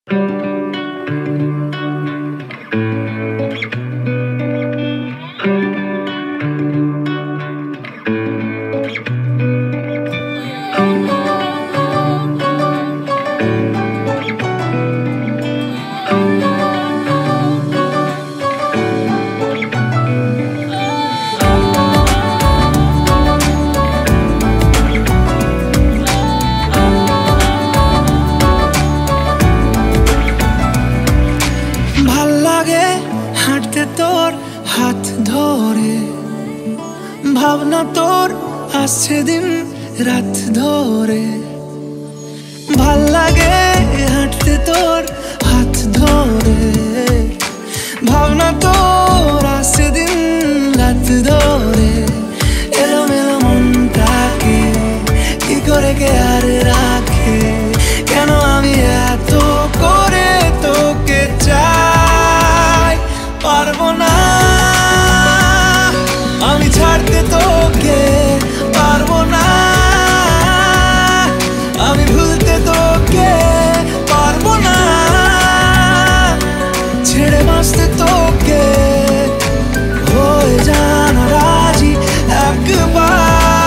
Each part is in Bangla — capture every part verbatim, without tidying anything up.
তোর হাত ধরে ভাবনা তোর আসছে দিন রাত ধরে ভাল লাগে হাঁটতে তোর হাত ধরে ভাবনা তোর আসছে দিন রাত ধরে এলোমেলো মনটাকে কি করে কে আর রাখে কেন আমি এত করে তোকে চাই পারবো না আমি ছাড়তে তোকে পারবো না আমি ভুলতে তোকে পারবো না ছেড়ে বাঁচতে তোকে হয়ে জানা রাজি একবার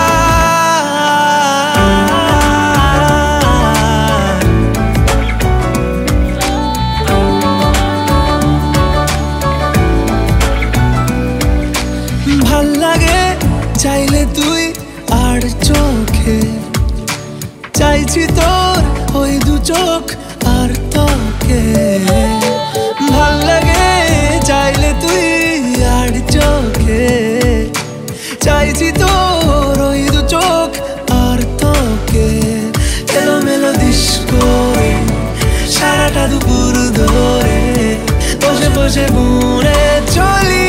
ভাল লাগে চাইলে তুই আর চোখে চাইছি তোর ওই দু চোখ আর তোকে ভাল লাগে চাইলে তুই আর চোখে চাইছি তোর ওই দু চোখ আর তোকে এলোমেলো দিস করে সারাটা দুপুর ধরে বসে বসে বুনে চলি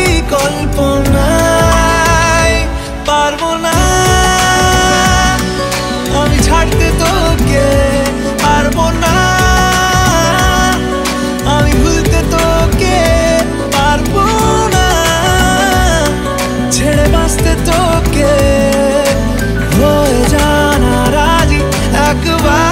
কল্পনায় পারবো না আমি ছাড়তে তোকে পারবো না আমি ভুলতে তোকে পারবো না ছেড়ে বাঁচতে তোকে হয়ে জানা রাজি একবার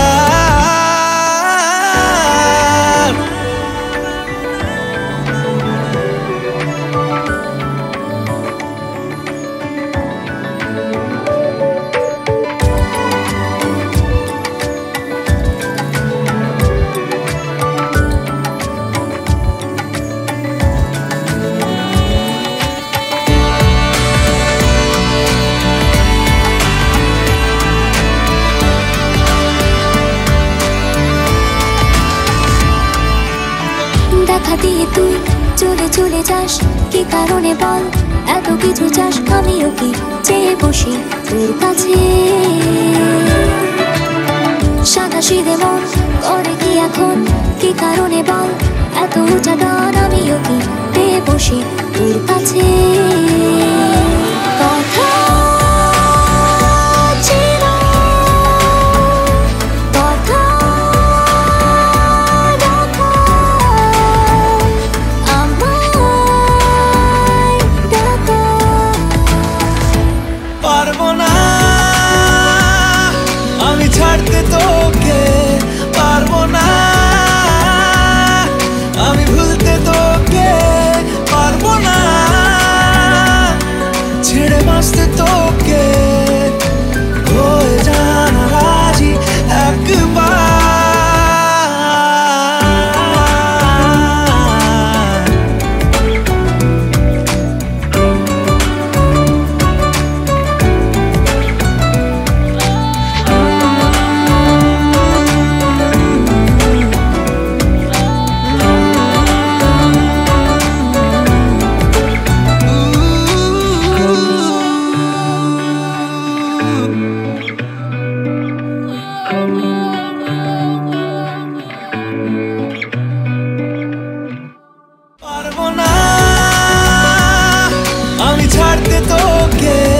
দেখা দিয়ে তুই চলে চলে যাস কি কারণে বল এত কিছু চাস আমিও কি চেয়ে বসি তোর কাছে সাদা সিধে মন করে কি এখন কি কারণে বল এত উঁচা ডান আমিও কি পেয়ে বসি তোর কাছে কথা পারবো না আমি ছাড়তে তোকে পারবো না আমি ভুলতে তোকে পারবো না ছেড়ে বাঁচতে তোকে হয়ে জানা রাজি একবার পারবো না আমি ছাড়তে তোকে